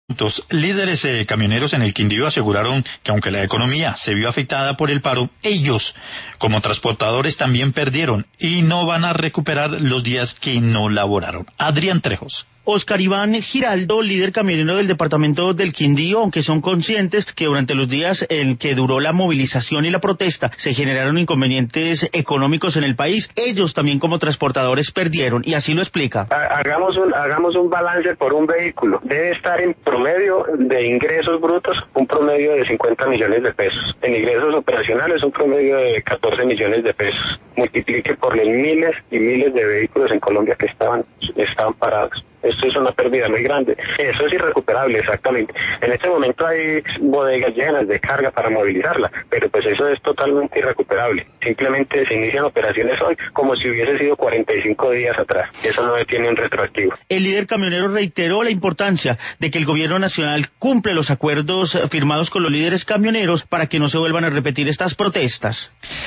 Los líderes camioneros en el Quindío aseguraron que aunque la economía se vio afectada por el paro, ellos como transportadores también perdieron y no van a recuperar los días que no laboraron. Adrián Trejos. Oscar Iván Giraldo, líder camionero del departamento del Quindío, aunque son conscientes que durante los días en que duró la movilización y la protesta se generaron inconvenientes económicos en el país, ellos también como transportadores perdieron, y así lo explica. Hagamos un balance por un vehículo. Debe estar en promedio de ingresos brutos un promedio de 50 millones de pesos. En ingresos operacionales un promedio de 14 millones de pesos. Multiplique por los miles y miles de vehículos en Colombia que estaban parados. Esto es una pérdida muy grande. Eso es irrecuperable, exactamente. En este momento hay bodegas llenas de carga para movilizarla, pero pues eso es totalmente irrecuperable. Simplemente se inician operaciones hoy como si hubiese sido 45 días atrás. Eso no tiene un retroactivo. El líder camionero reiteró la importancia de que el gobierno nacional cumple los acuerdos firmados con los líderes camioneros para que no se vuelvan a repetir estas protestas.